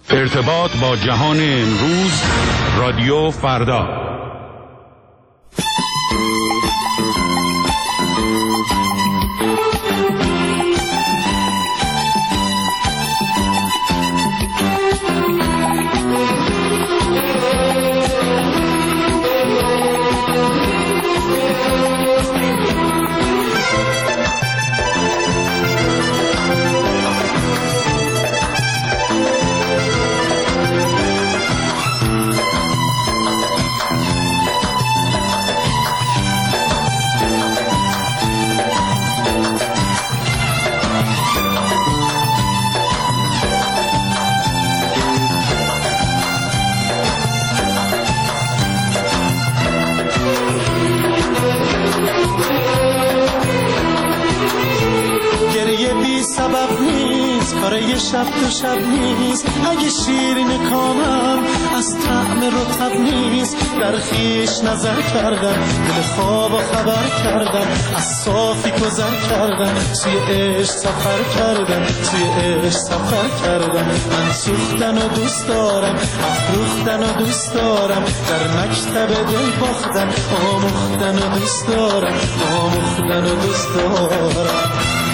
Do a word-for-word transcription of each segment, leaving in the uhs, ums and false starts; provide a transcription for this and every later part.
ارتباط با جهان امروز، رادیو فردا. شب تو شب نیست، اگه شیرین کامم از طعم رطب نیست. در خویش نظر کردم، دل خواب و خبر کردم، از صافی گذر کردم، توی عشق سفر کردم، توی عشق سفر کردم. من سوختن و دوست دارم، افروختن و دوست دارم، در مکتب دل باختن، آموختن و دوست دارم، آموختن و دوست دارم.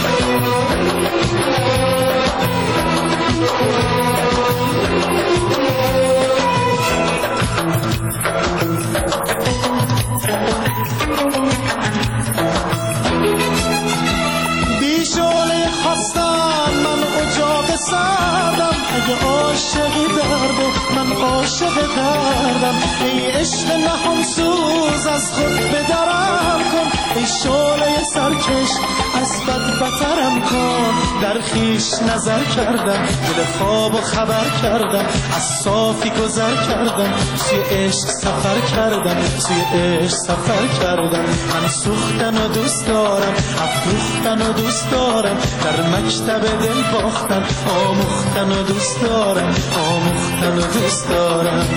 بیشونه خواستم من اجاق سردم، اگه عاشقی درد من عاشق دردم. ای عشق نهان سوز از خود بدرم کن، ای شعله سرکش از بد بترم کن. در خویش نظر کردم، دل خواب و خبر کردم، از صافی گذر کردم، توی عشق سفر کردم، توی عشق سفر کردم. من سوختن و دوست دارم، افروختن و دوست دارم، در مکتب دل باختن، آموختن و دوست دارم، آموختن و دوست دارم.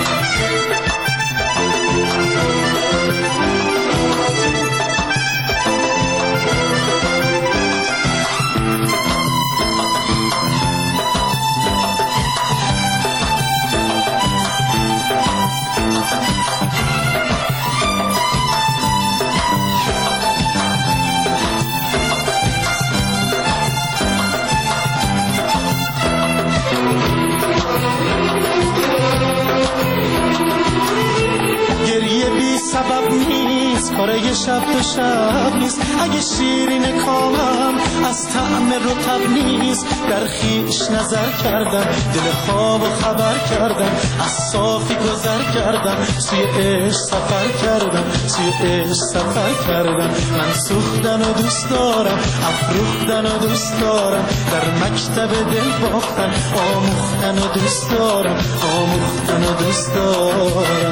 سبب نیست، کاره شب تو شب نیست، اگه شیرین کامم از طعم رطب نیست. در خویش نظر کردم، دل خواب و خبر کردم، از صافی گذر کردم، توی عشق سفر کردم، توی عشق سفر کردم. من سوختن و دوست دارم، افروختن و دوست دارم، در مکتب دل باختن، آموختن و دوست دارم، آموختن و دوست دارم.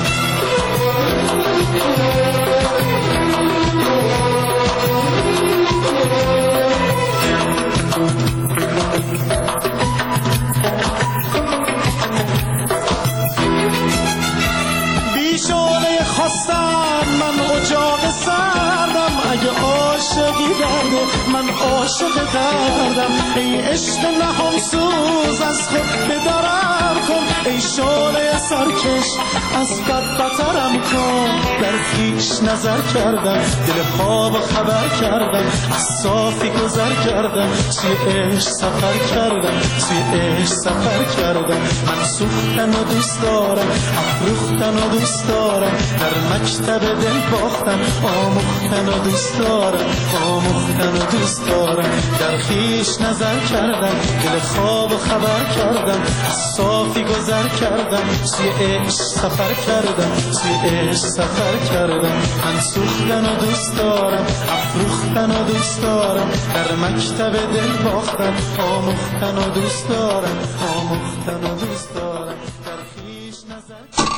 بیشونه خواستم من اجاق سردم، اگه عاشقی درده من عاشق دردم. ای عشق نهان سوز از خود بدرم کن، ای شعله سرکش از بد بترم کن. در خویش نظر کردم، دل خواب و خبر کردم، از صافی گذر کردم، توی عشق سفر کردم، توی عشق سفر کردم. من سوختن و دوست دارم، افروختن و دوست دارم، در مکتب دل باختن، آموختن و دوست دارم، آموختن و دوست دارم. در خویش نظر کردم، دل خواب و خبر کردم، از صافی گذر کردم، توی عشق سفر کردم، توی عشق سفر کردم. من سوختن و دوست دارم، افروختن و دوست دارم، در مکتب دل باختن، آموختن و دوست دارم، آموختن و دوست دارم. در خویش نظر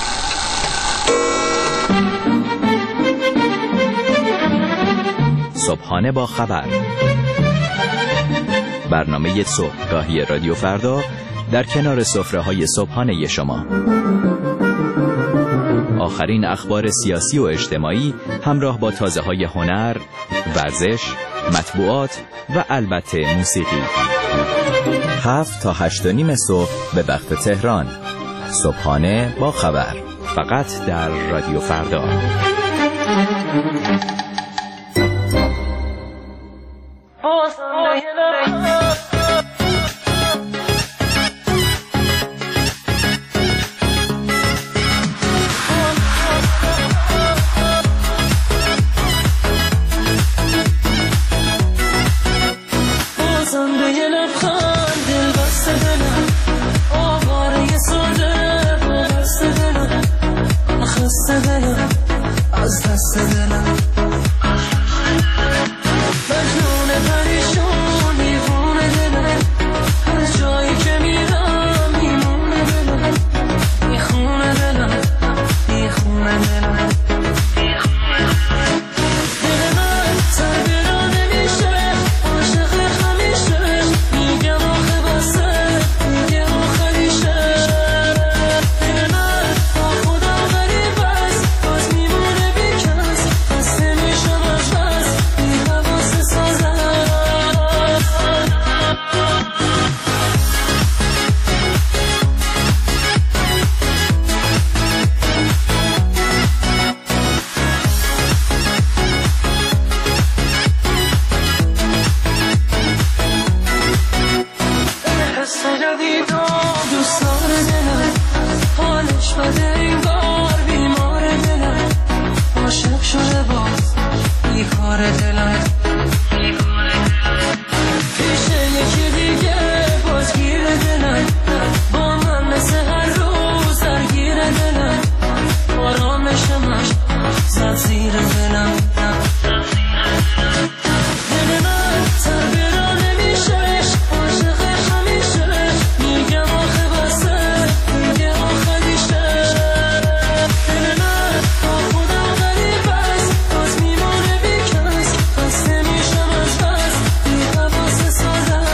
صبحانه با خبر، برنامه صبحگاهی رادیو فردا در کنار سفره‌های صبحانه شما. آخرین اخبار سیاسی و اجتماعی همراه با تازه‌های هنر، ورزش، مطبوعات و البته موسیقی. هفت تا هشت و نیم صبح به وقت تهران. صبحانه با خبر، فقط در رادیو فردا. از دست دلم مجنون پریشون دیوونه دلم، هر جایی که میرم میمونه دلم، میخونه دلم میخونه دلم دل من تربیرا نمیشه، عاشق همیشه، میگم آخه بسه میگه آخه میشه. دل من با خودم غریب است، باز میمونه بیکس، خسته میشم از بس بی حواس سازم. حس جدید و دوستان دلم، حالش بده این بار بیمار دلم، عاشق شده باز بیکار دلم، پیش یکی دیگه باز گیر دلم، با من مثل هر روز درگیر دلم، آرامشمش زد زیر دلم. دل من تربیرا نمیشه، عاشق همیشه، میگم آخه بسه میگه آخه میشه. دل من با خودم غریب است، باز میمونه بیکس، خسته میشم از بس بی حواس سازم.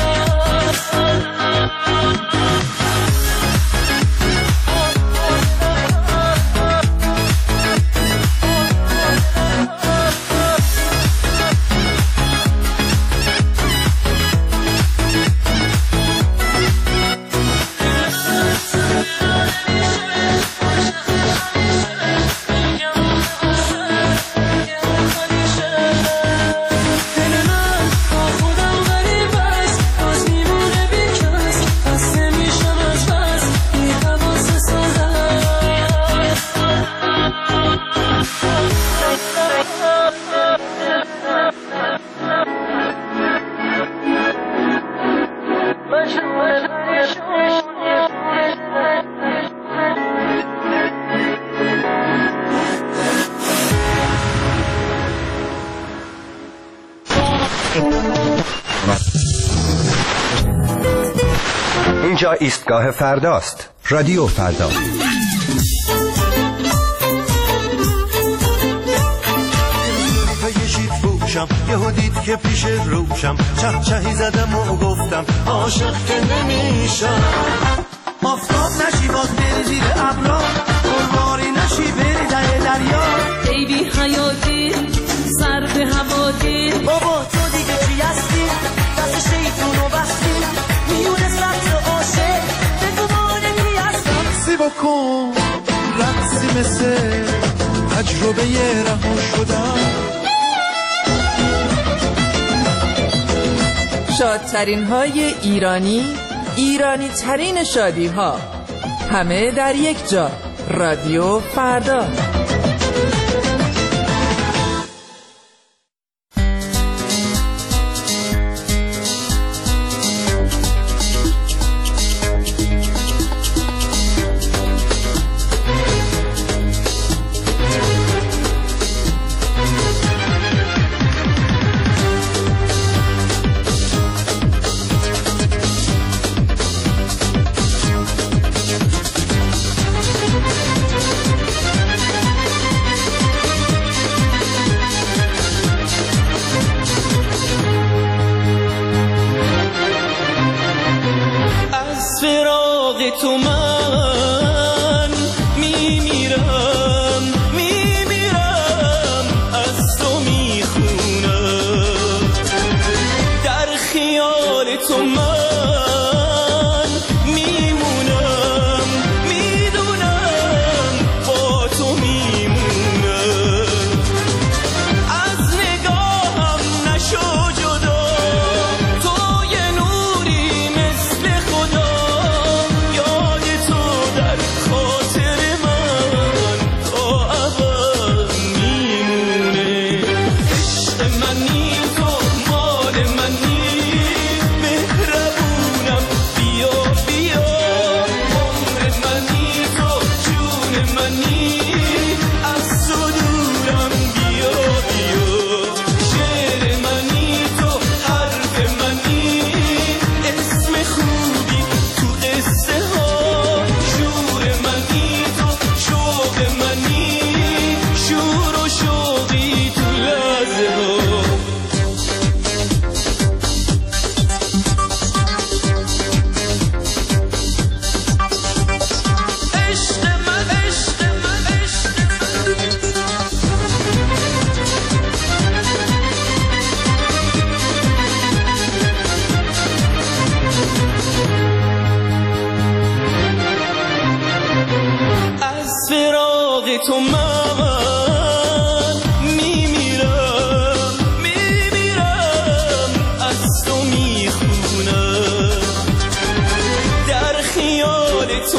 اینجا ایستگاه فرداست. رادیو فردا. یهو دید که پیش روشم، چه چهی زدم و گفتم عاشق که نمیشم. آفتاب نشی باز بری زیر ابرا، قرباری نشی بری در دریا. ای بی حیاتی سر به هواتی، بابا تو دیگه چی هستی؟ دست شیطونو بستی، میونه سبز عاشق بگو مانگی هستم. رقصی بکن رقصی مثل تجربه رها شدن. شادترین های ایرانی، ایرانی ترین شادی ها، همه در یک جا. رادیو فردا. تو من میمیرم میمیرم، از تو میخونم، در خیال تو من تو من میمیرم میمیرم از تو میخونم در خیال تو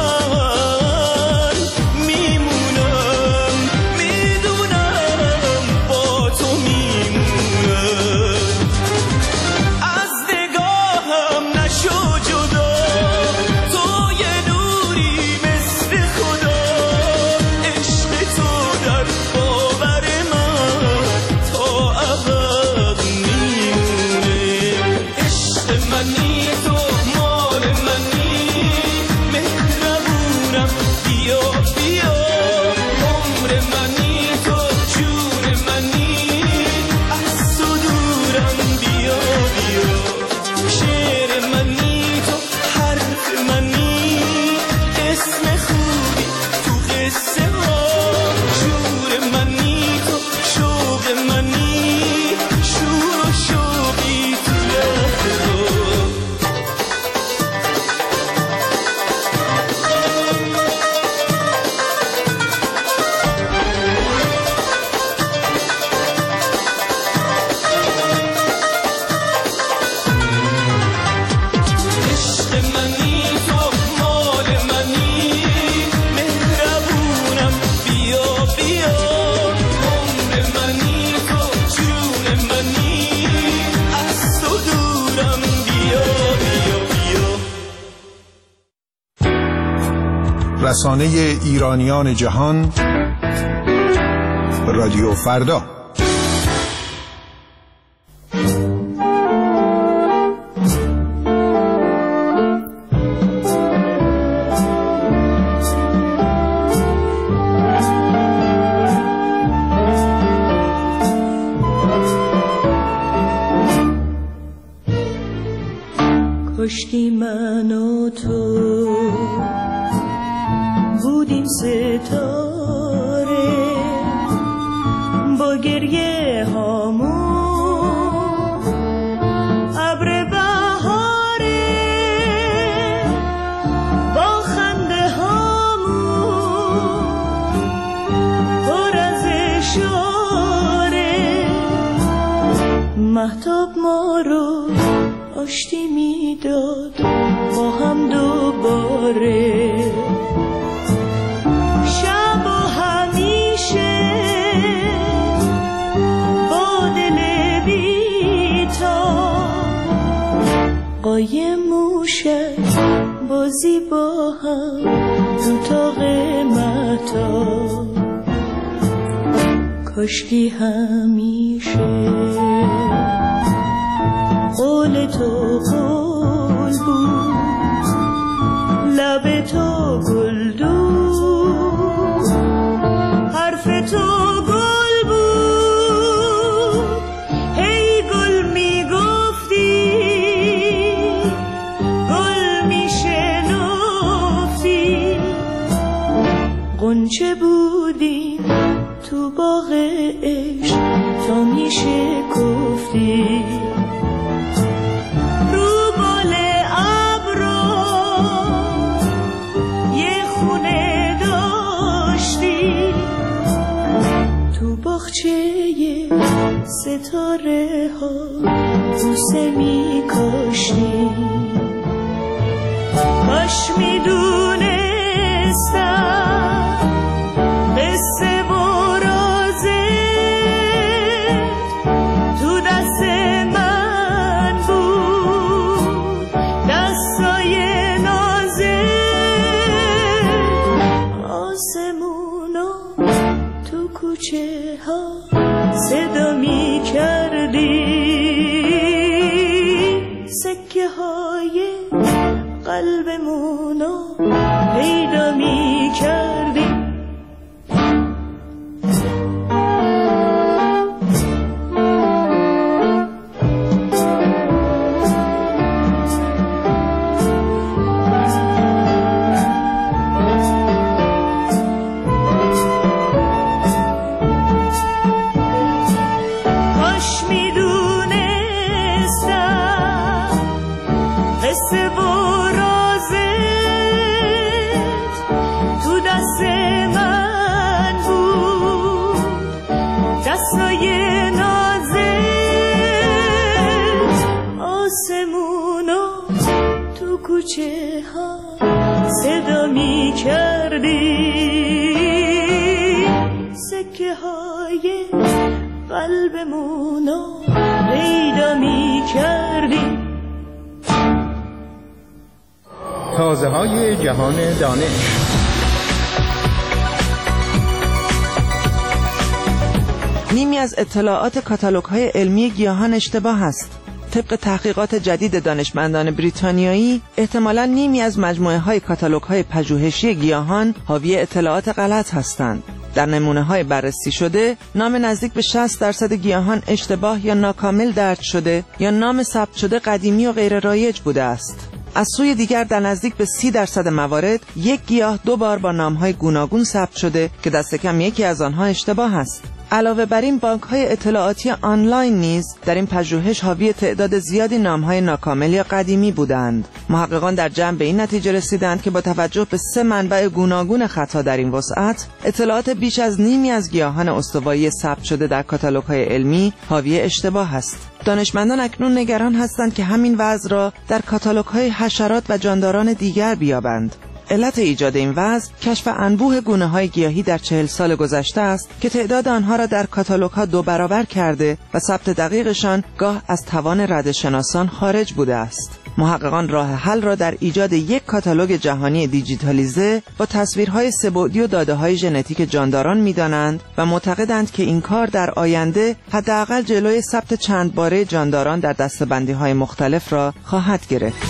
من میمونم میدونم با تو میمونم از نگاهم نشو جدا تو یه نوری مثل خدا عشق تو در باور من تا ابد میمونه عشق منی تو مال منی مهربونم بیا بیا عمر منی تو جون منی از تو دورم بیا بیا شعر منی تو حرف منی اسم خوبی تو قصه ها شور منی تو شوق منی شور و شوقی تو لحظه ها عشق منی تو مال منی مهربونم بیا بیا عمر منی تو جون منی از تو دورم بیا بیا بیا رسانه ایرانیان جهان رادیو فردا. کشتی من و تو بودیم ستاره با گریه هامون ابر بهاره با خنده هامون پر از اشاره مهتاب ما رو آشتی میداد با هم دوباره شب و همیشه با دل بیتا قایم موشک بازی با هم تو تاق مهتاب کاشکی همیشه قول تو قول بود لب تو گلدون حرف تو گل بود هی گل میگفتی گل میشنفتی غنچه بودی تو باغ عشق تا میشکفتی ستاره ها بوسه می کاشتی کاش می دونستم قصه و رازت تو دست من بود دستای نازت آسمونا تو کوچه ها صدا می کردی سکه های قلبمونو پیدا می کردی سکه ها صدا می کردی، سکه های قلبمونو پیدا می کردی. تازه های جهان دانش. نیمی از اطلاعات کاتالوگ‌های علمی گیاهان اشتباه است. طبق تحقیقات جدید دانشمندان بریتانیایی، احتمالاً نیمی از مجموعه‌های کاتالوگ‌های پژوهشی گیاهان حاوی اطلاعات غلط هستند. در نمونه‌های بررسی شده، نام نزدیک به شصت درصد گیاهان اشتباه یا ناکامل درج شده یا نام ثبت شده قدیمی و غیر رایج بوده است. از سوی دیگر در نزدیک به سی درصد موارد یک گیاه دو بار با نام‌های گوناگون ثبت شده که دست کم یکی از آنها اشتباه است. علاوه بر این، بانک‌های اطلاعاتی آنلاین نیز در این پژوهش حاوی تعداد زیادی نام‌های ناکامل یا قدیمی بودند. محققان در جمع به این نتیجه رسیدند که با توجه به سه منبع گوناگون خطا در این وسعت، اطلاعات بیش از نیمی از گیاهان استوایی ثبت شده در کاتالوگ‌های علمی حاوی اشتباه است. دانشمندان اکنون نگران هستند که همین وضع را در کاتالوگ‌های حشرات و جانداران دیگر بیابند. علت ایجاد این وضع کشف انبوه گونه‌های گیاهی در چهل سال گذشته است که تعداد آنها را در کاتالوگ‌ها دو برابر کرده و ثبت دقیقشان گاه از توان ردشناسان خارج بوده است. محققان راه حل را در ایجاد یک کاتالوگ جهانی دیجیتالیزه با تصویرهای سه‌بعدی و داده‌های ژنتیک جانداران می‌دانند و معتقدند که این کار در آینده حداقل جلوی ثبت چند باره جانداران در دسته‌بندی‌های مختلف را خواهد گرفت.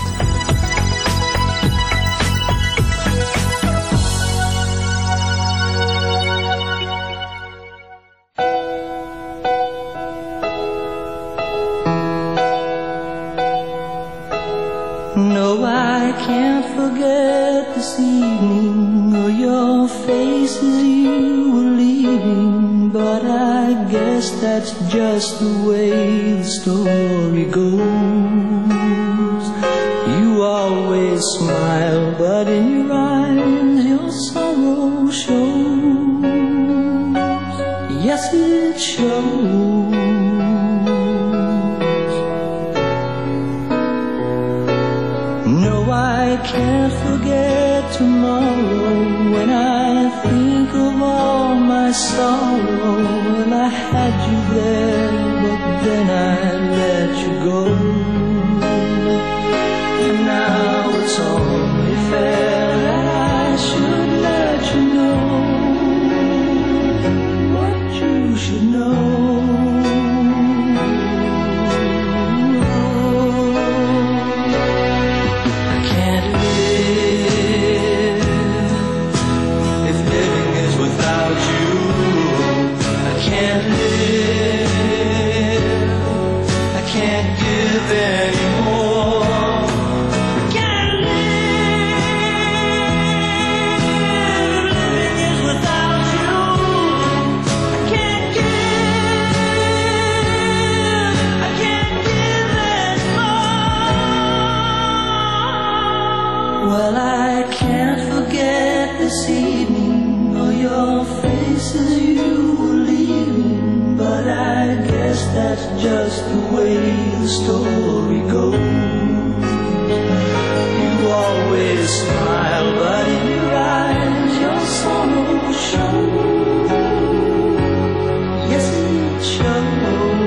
No, I can't forget this evening or your face as you were leaving, but I guess that's just the way the story goes. You always smile, but in your eyes your sorrow shows. Yes, it shows. I can't forget tomorrow when I think of all my sorrow. Well, I had you there, but then I let you go. And now it's only fair that I should let you know what you should know. Well, I can't forget this evening or your faces you were leaving, but I guess that's just the way the story goes. You always smile, but in your eyes your sorrow shows. Yes, it shows.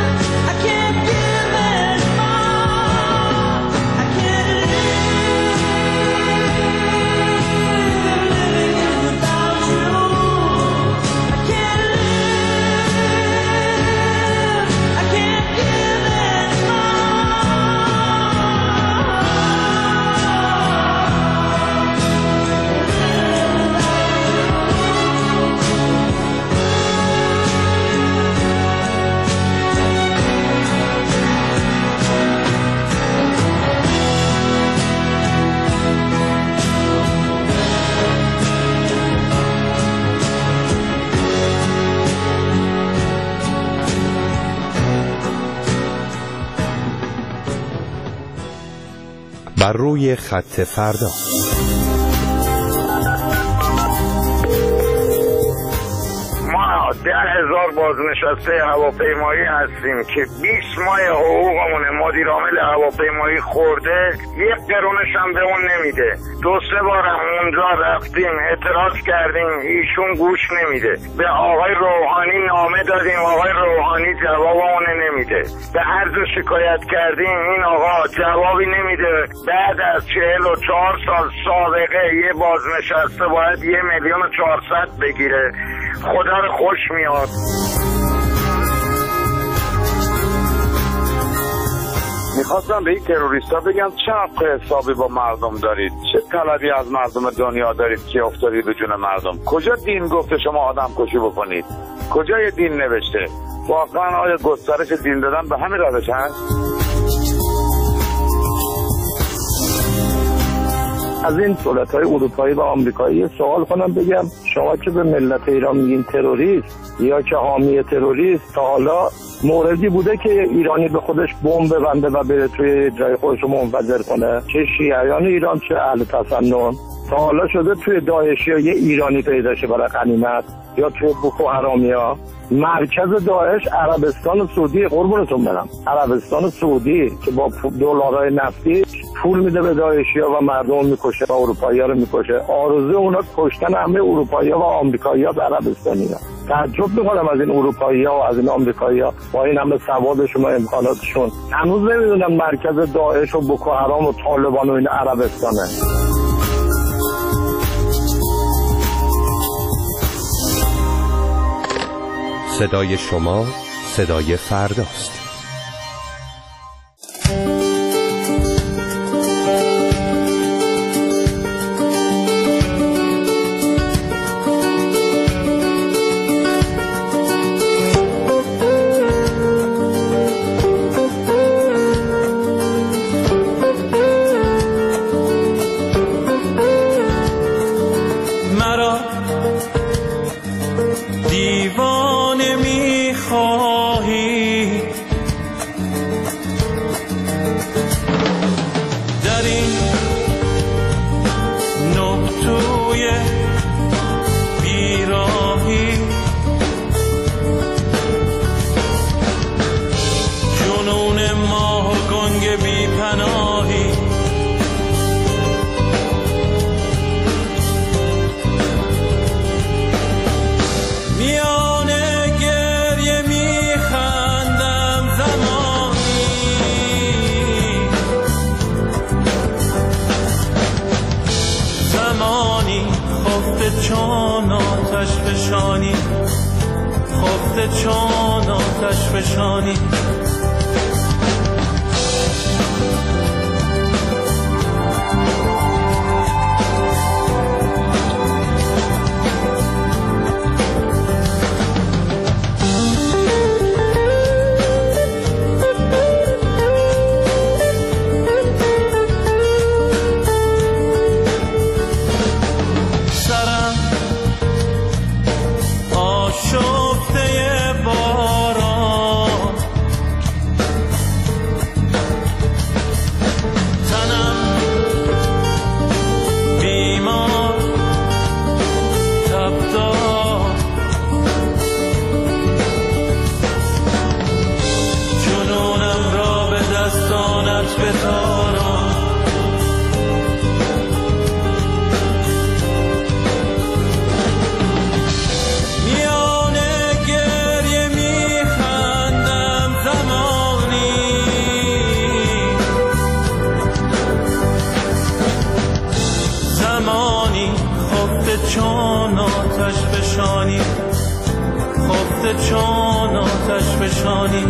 I can't بر روی خط فردا. ما ده هزار بازنشسته هواپیمایی هستیم که بیست ماه حقوقمون مدیر عامل هواپیمایی خورده، یک قرونش هم به اون نمیده. دو سه بار هم اونجا رفتیم اعتراض کردیم، ایشون گوش نمیده. به آقای روحانی نامه دادیم، آقای روحانی جوابمون نمیده. به هر جا شکایت کردیم این آقا جوابی نمیده. بعد از چهل و چهار سال سابقه یه بازنشسته باید یه میلیون و چهارصد بگیره. خدا رو خوش میاد. میخواستم به این تروریستا بگم چه حق حسابی با مردم دارید، چه طلبی از مردم دنیا دارید که افتادید به جون مردم. کجا دین گفته شما آدم کشی بکنید؟ کجای دین نوشته؟ واقعا آیا گسترش دین دادن به همین روش هست؟ از این دولت‌های اروپایی و آمریکایی سوال کنم بگم شما که به ملت ایران میگین تروریست یا که حامی تروریست، تا حالا موردی بوده که ایرانی به خودش بمب ببنده و بره توی جای خودش رو منفجر کنه؟ چه شیعیان ایران چه اهل تسنن. تا حالا شده توی داعشی ها یه ایرانی پیدا شه برای غنیمت یا توی بوکو حرامیا؟ مرکز داعش عربستان سعودی، قربونتون برم، عربستان سعودی که با دلارای نفتی پول میده به داعشیا و مردم میکشه و اروپایی‌ها رو میکشه. آرزو اونا کشتن همه اروپایی‌ها و آمریکایی‌ها و عربستانی‌ها. تعجب میکنم از این اروپایی‌ها و از این آمریکایی‌ها با این همه سوادشون و امکاناتشون هنوز نمیدونن مرکز داعش و بوکو حرام و طالبان و این عربستانه. صدای شما صدای فرداست. مرا دیوانه می‌خواهی، در این نقطوی بیراهی جنون ماه و گنگ بی پناهی. چون آتش فشانی، خفته چون آتش فشانی. چون آتش فشانی، خفته چون آتش فشانی.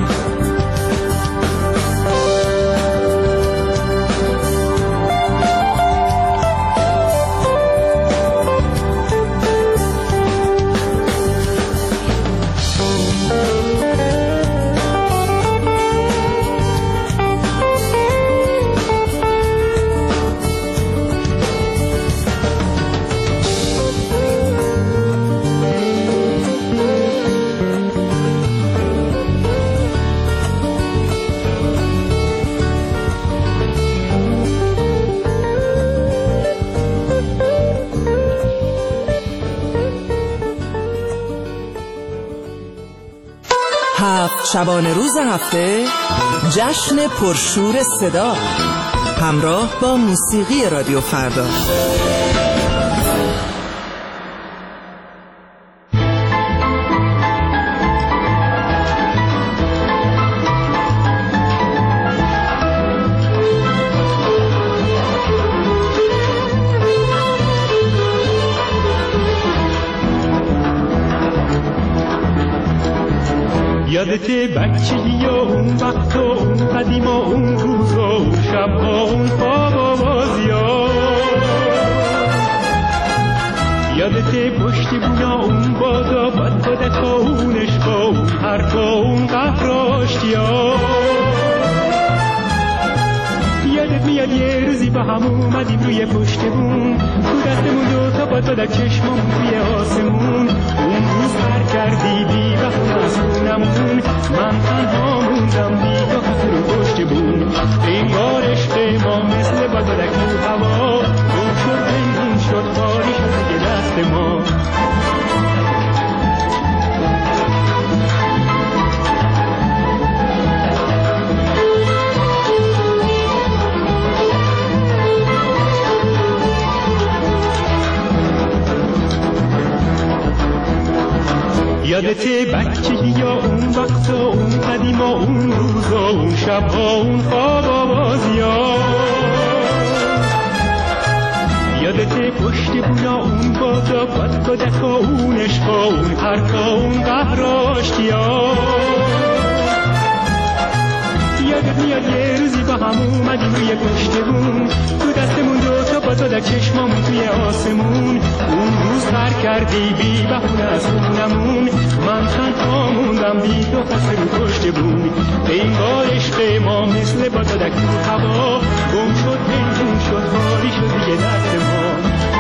شبانه روز هفته جشن پرشور صدا همراه با موسیقی رادیو فردا. یادته بچگی و اون وقت و اون قدیم و اون روز و اون شب و اون خواب و بازی ها، یادته پشت بونا اون بادا بد بدک و اون عشق و اون حرف و اون قهر و آشتی ها. یادت میاد یه روزی با هم اومدیم روی پشت بون، تو دستمون دو تا باد بدک چشممون توی آسمون. اون روز هر کردی بی بخون از خونمون، من تنها موندم بی تو خط رو پشت بون. انگار عشق ما مثل باد بدک رو هوا، گم شد بندون شد خالی شد دیگه دست ما. یادته بچگی یا اون وقت و اون قدیم و اون روز و اون شب و اون خواب و بازی ها، یادته پشت بونا اون بادا بد بدک و اون عشق و اون حرف و اون قهر و آشتی ها. یادت میاد یه روزی با هم اومدیم روی پشت بون، تو دستمون دو تا باد بدک چشممون توی آسمون. اون روز پر کردی بی بهونه از خونمون، من تنها موندم بی تو خسته رو پشت بون. انگار عشق ما مثل باد بدک تو هوا، گم شد پنهون شد خالی شد دیگه دست ما.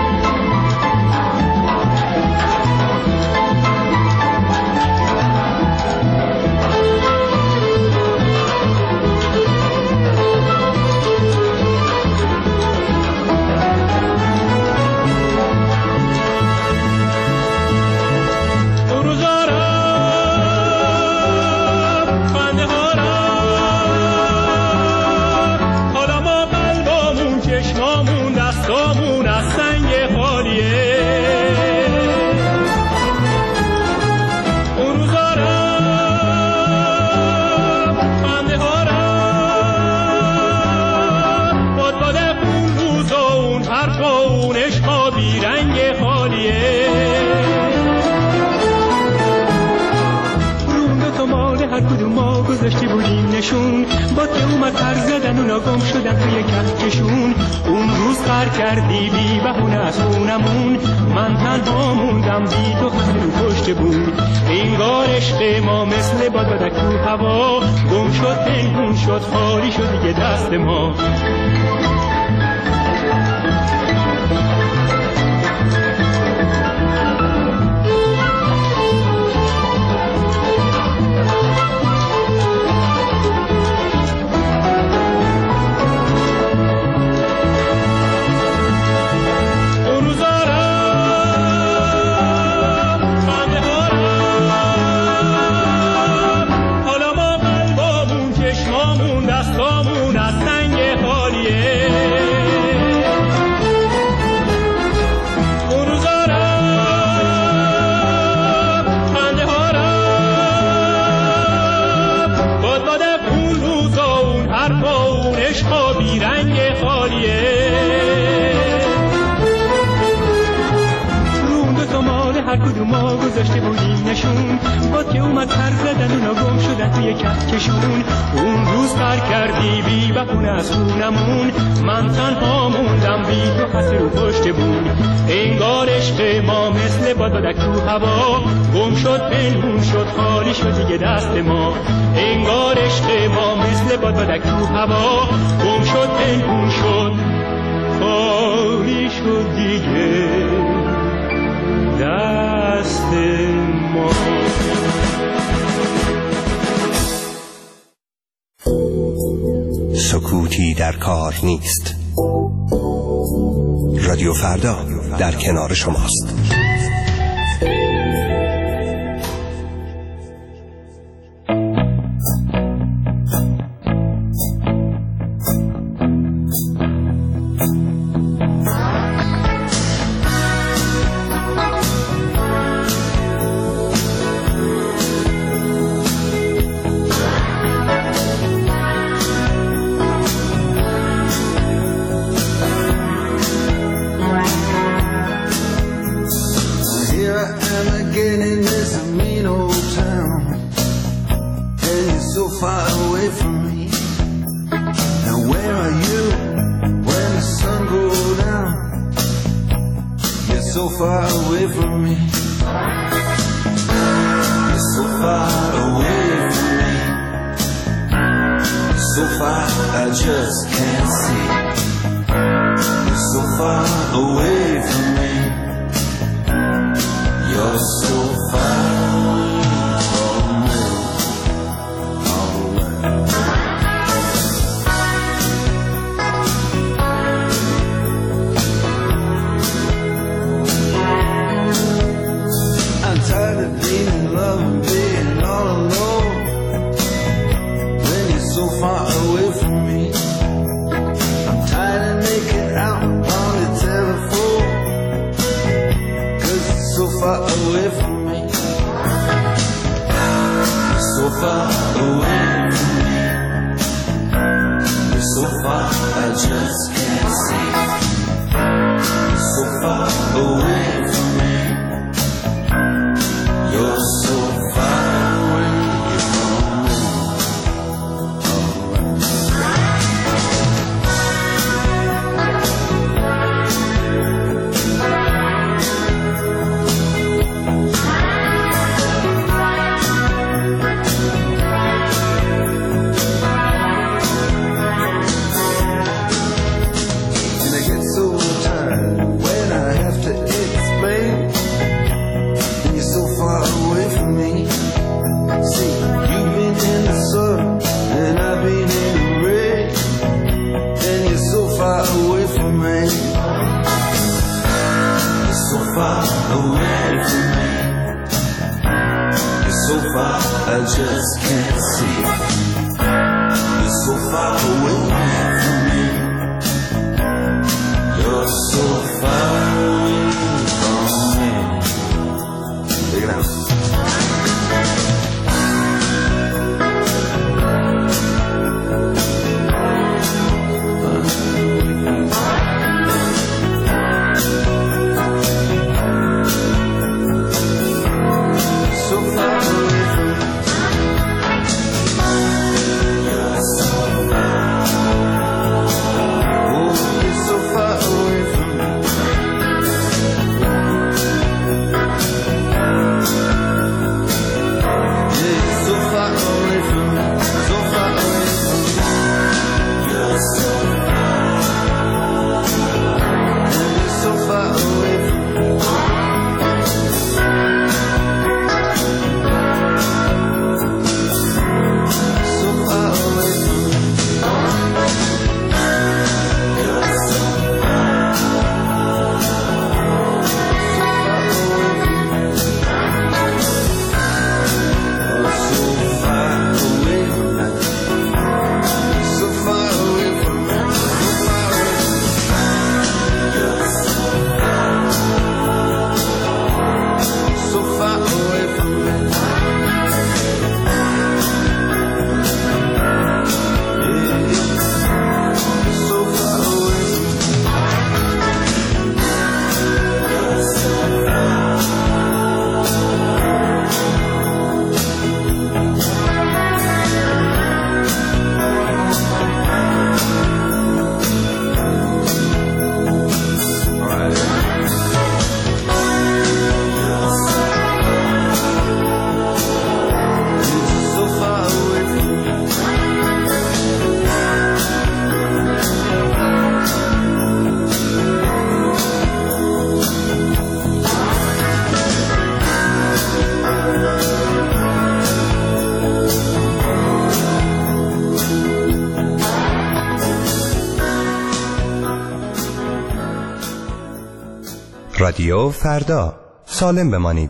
گذاشتی بودیم نشون، با که اومد پر زدن اونا گم شدن توی کفکشون. اون روز قر کردی بی بهونه از خونمون، من تنها موندم بی تو خسته رو پشت بون. انگار عشق ما مثل باد بدک تو هوا، گم شد پنهون شد خالی شد دیگه دست ما. ما گذاشته بودیم نشون، با که اومد پر زدن اونا گم شدن توی کفکشون. اون روز پر کردی بی بهونه از خونمون، من تنها موندم بی تو خسته رو پشت بون. انگار عشق ما مثل باد بدک تو هوا، گم شد پنهون شد خالی شد دیگه دست ما. انگار عشق ما مثل باد بدک تو هوا، گم شد پنهون شد خالی شد دیگه دست ما. سکوتی در کار نیست. رادیو فردا در کنار شماست. رادیو فردا، سالم بمانید.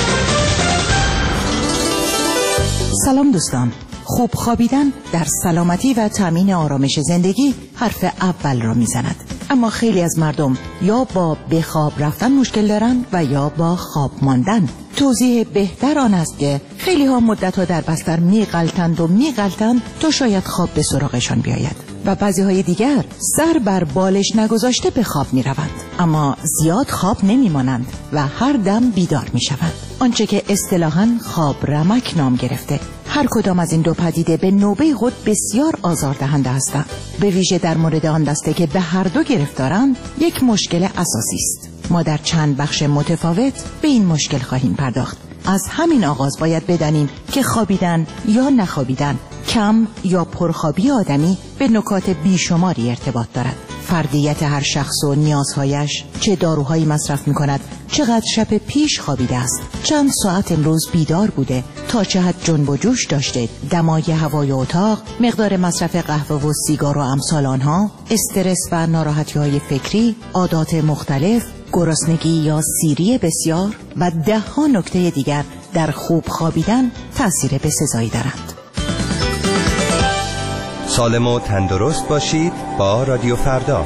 سلام دوستان، خوب خوابیدن در سلامتی و تامین آرامش زندگی حرف اول را میزند. اما خیلی از مردم یا با به خواب رفتن مشکل دارن و یا با خواب ماندن. توضیح بهتر آن است که خیلی ها مدت ها در بستر میغلطند و میغلطند تا شاید خواب به سراغشان بیاید و بعضی های دیگر سر بر بالش نگذاشته به خواب می روند، اما زیاد خواب نمی مانند و هر دم بیدار می شوند. آنچه که اصطلاحاً خواب رمک نام گرفته. هر کدام از این دو پدیده به نوبه خود بسیار آزاردهنده هستند. به ویژه در مورد آن دسته که به هر دو گرفتارند یک مشکل اساسی است. ما در چند بخش متفاوت به این مشکل خواهیم پرداخت. از همین آغاز باید بدانیم که خوابیدن یا نخوابیدن، کم یا پرخوابی آدمی به نکات بیشماری ارتباط دارد. فردیت هر شخص و نیازهایش، چه داروهایی مصرف می کند، چقدر شب پیش خوابیده است، چند ساعت امروز بیدار بوده، تا چه حد جنب و جوش داشته، دمای هوای اتاق، مقدار مصرف قهوه و سیگار و امثال آنها، استرس و ناراحتی های فکری، عادات مختلف، گرسنگی یا سیری بسیار و ده ها نکته دیگر در خوب خوابیدن تأثیر بسزایی دارند. سالم و تندرست باشید با رادیو فردا.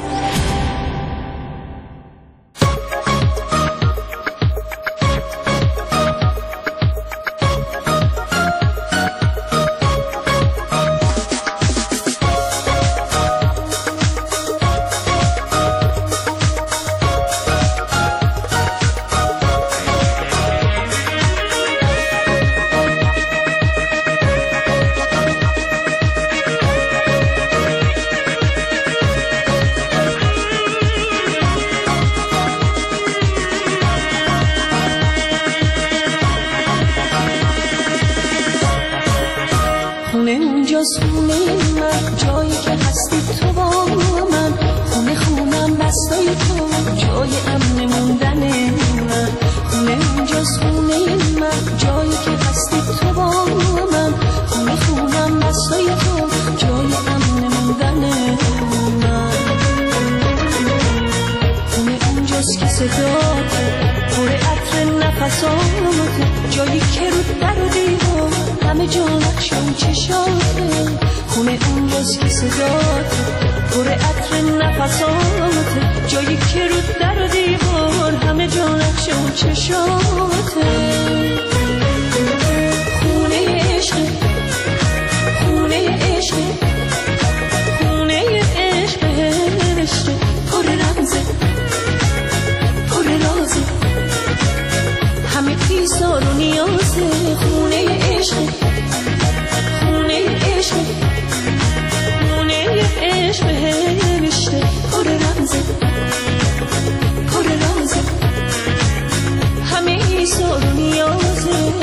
جایی که رو در و دیوار همه جا نقش اون چشاته، خونه اونجاست که صداته پر عطر نفساته، جایی که رو در و دیوار همه جا نقش اون چشاته. خونه عشق، خونه عشق، خونه عشق بهشته، پر رمزه پر رازه، همه ایثار و نیازه. خونه عشق، خونه عشق، خونه عشق بهشته، پر رمزه پر رازه، همه ایثار و نیازه.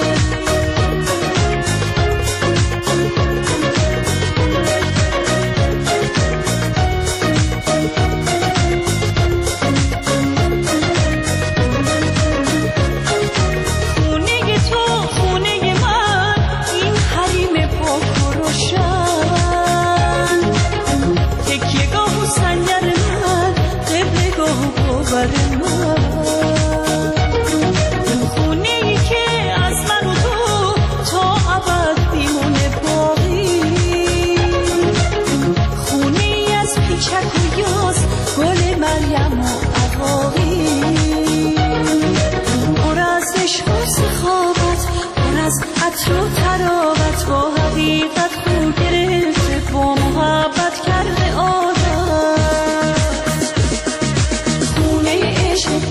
عطر و تراوت با حقیقت خو گرفته، با محبت کرده عادت. خونه عشق،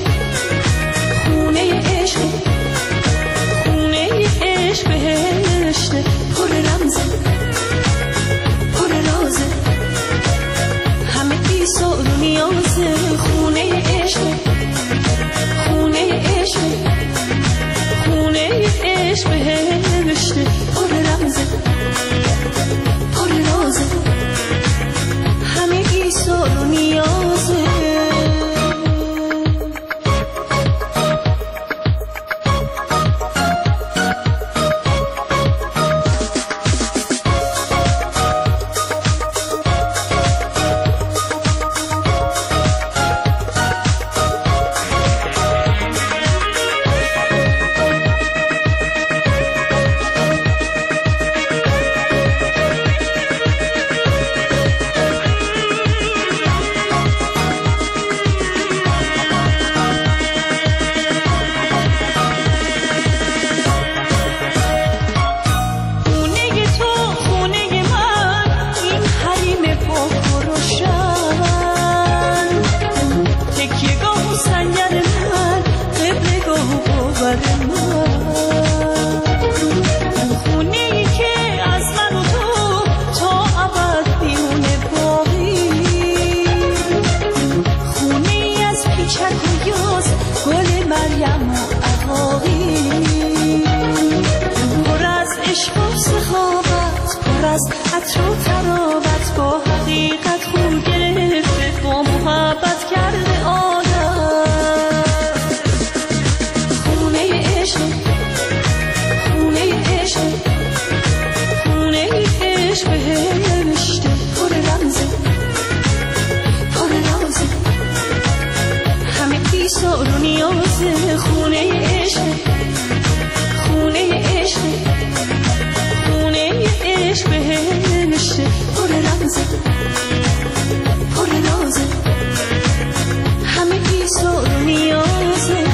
رازه خونه عشق خونه عشق خونه عشق بهشته پر رازه پر رازه همه ایسا نیازه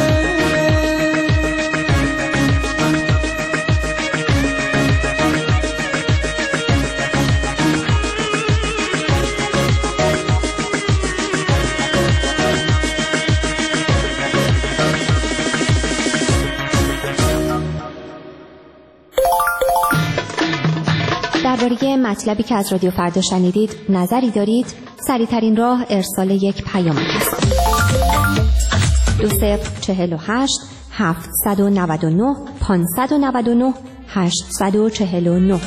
درباره مطلبی که از رادیو فردا شنیدید نظری دارید؟ سریع‌ترین راه ارسال یک پیام است. دو صفر چهل و هشت هفتصد و نود و نه پانصد و نود و نه هشتصد و چهل و نه.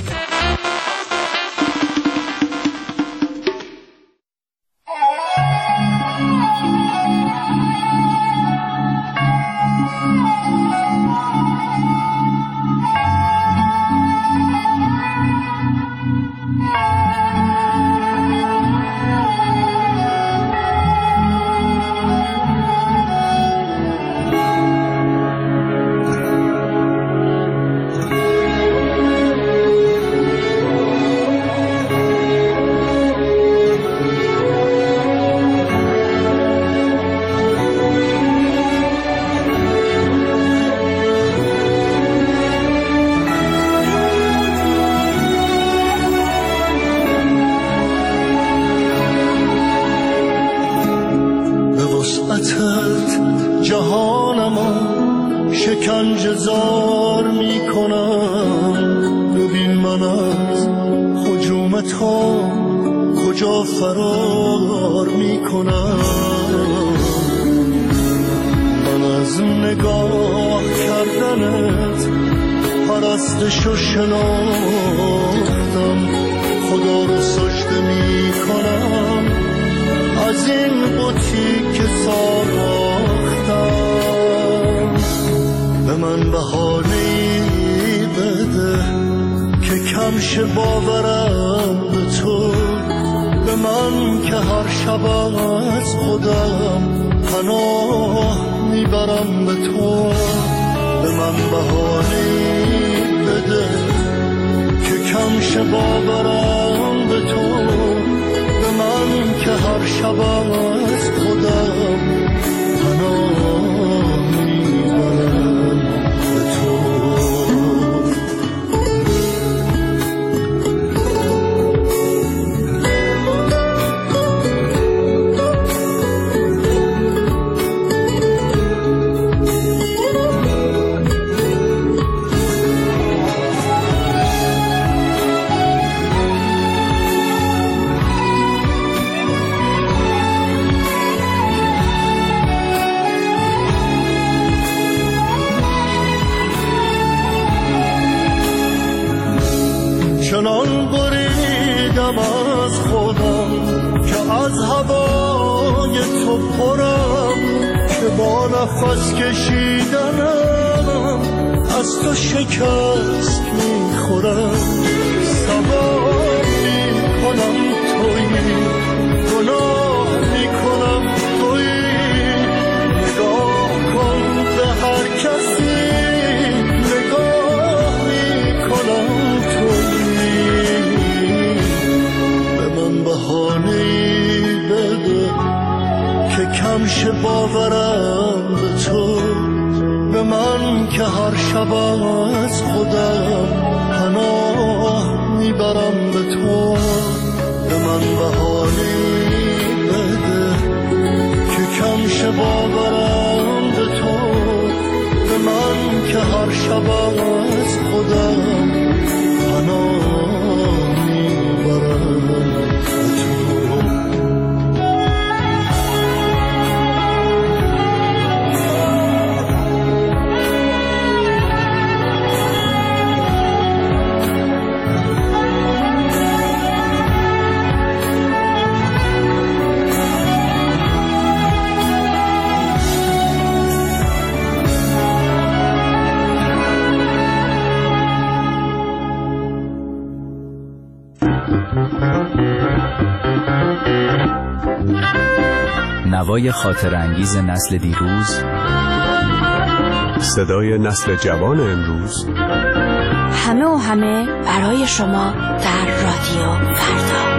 چنان بریدم از خودم که از هوای تو پرم که با نفس کشیدنم از تو شکست میخورم سوار میکنم تویی گناه میکنم تویی نگاه کن به هر کسی نگاه میکنم بهانه‌ای بده که کم شه باورم به تو به من که هر شب از خودم پناه میبرم به تو به من بهانه‌ای بده که کم شه باورم به تو به من که هر شب از خودم پناه میبرم صداهای خاطر انگیز نسل دیروز، صدای نسل جوان امروز، همه و همه برای شما در رادیو فردا.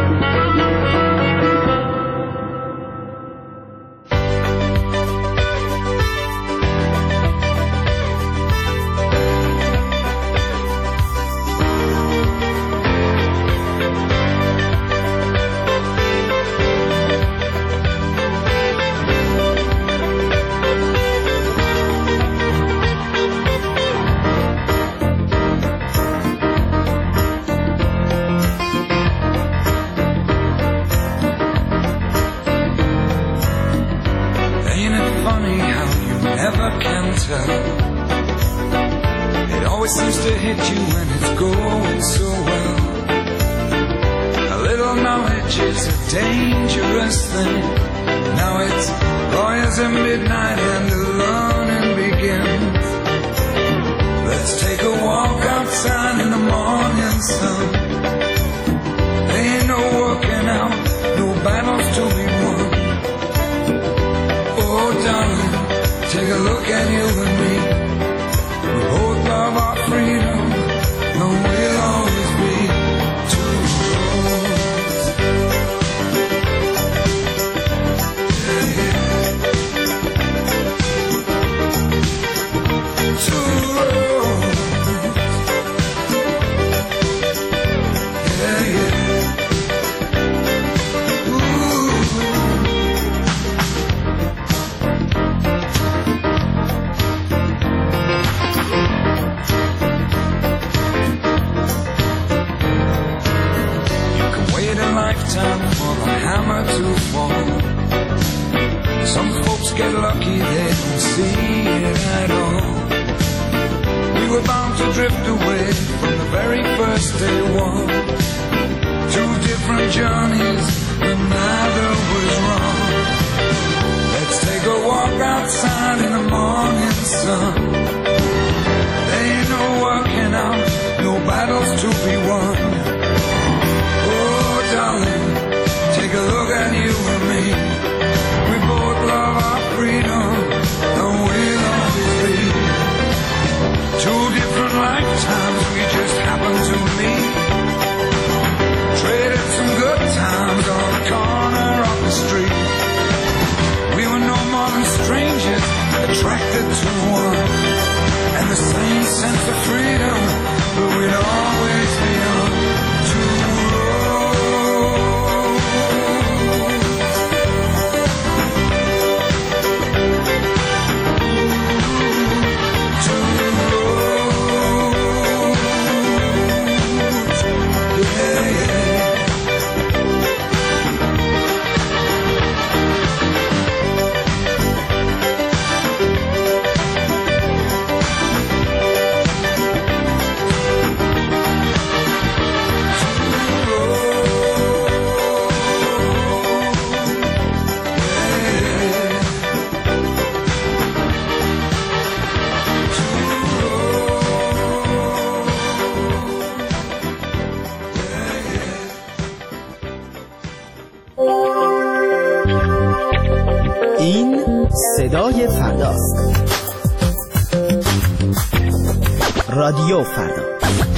این صدای فرداست. رادیو فردا.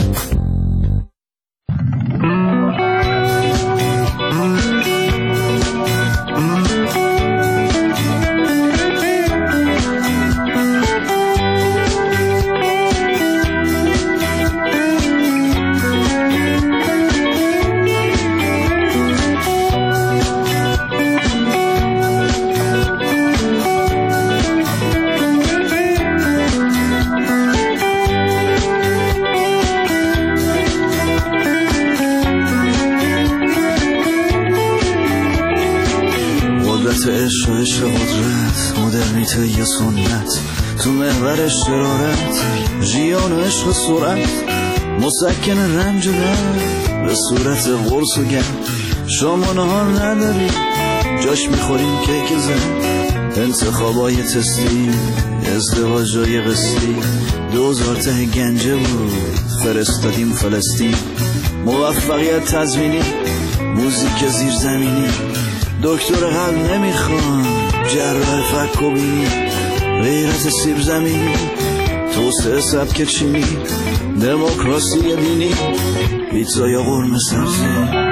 عشق و عشق قدرت، مدرنیته یا سنت، تو محور شرارت، ژیان و عشق و سرعت، مسکن رنج و درد به صورت قرص و گرد. شما نهار نداری جاش میخوریم کیک زن، انتخابای تستی، ازدواجای قسطی، دوزار ته گنجه بود فرستادیم فلسطین. موفقیت تضمینی، موزیک زیرزمینی، دکتر قلب نمیخوان جراح فک و بینی، غیرت سیب زمینی، توسعه سبک چینی، دموکراسی دینی، پیتزا یا قرمه سبزی.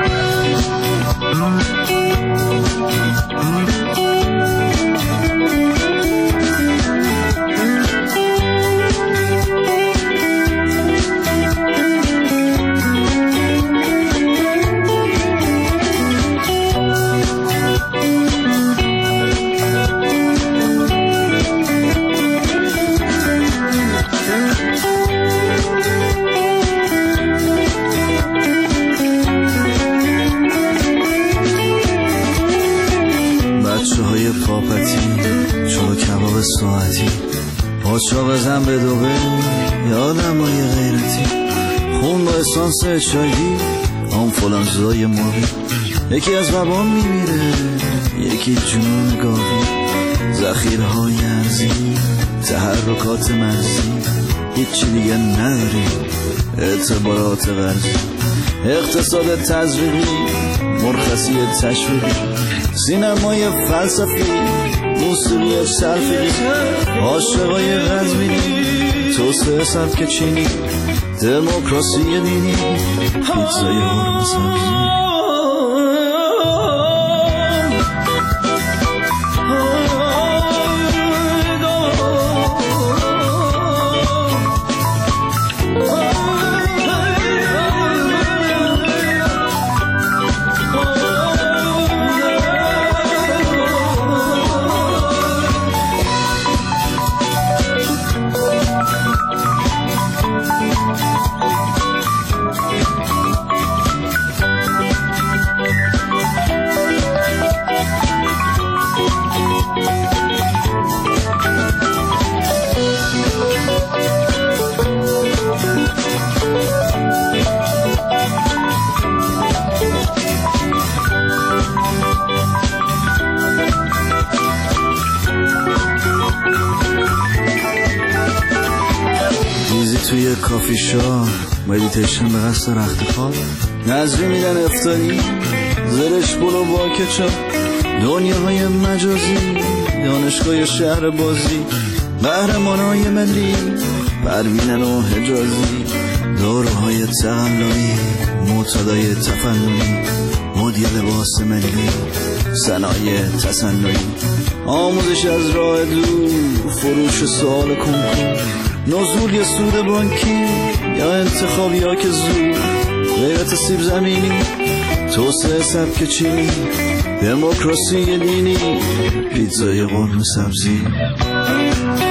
ساعتی پاچا بزن به دوبه یادم های غیرتی خون با اسانس چایدی آنفولانزای ماری یکی از وبا میمیره یکی جنون گاوی ذخیرهای ارزی تحرکات مرزی هیچی دیگه نداری اعتبارات غرزی اقتصاد تزریقی مرخصی تشویقی سینمای فلسفی موسیقی سلفی عاشقای غزمینی توسعه سبک چینی دموکراسی دینی پیتزای قرمه سبزی. توی کافی شاپ مدیتیشن به قصد رخت خواب نظری میدن افتاری زرش بلو با کچاپ دنیاهای مجازی دانشگاه شهر بازی قهرمانای ملی پروینن و حجازی داروهای تقلبی معتادای تفننی مدیر لباس ملی صنایع تصنعی آموزش از راه دور فروش سوال کنکور نزول یا سود بانکی یا انتخابی ها که زود غیرت سیب زمینی توسعه سبک چینی دموکراسی دینی پیتزای قرمه سبزی.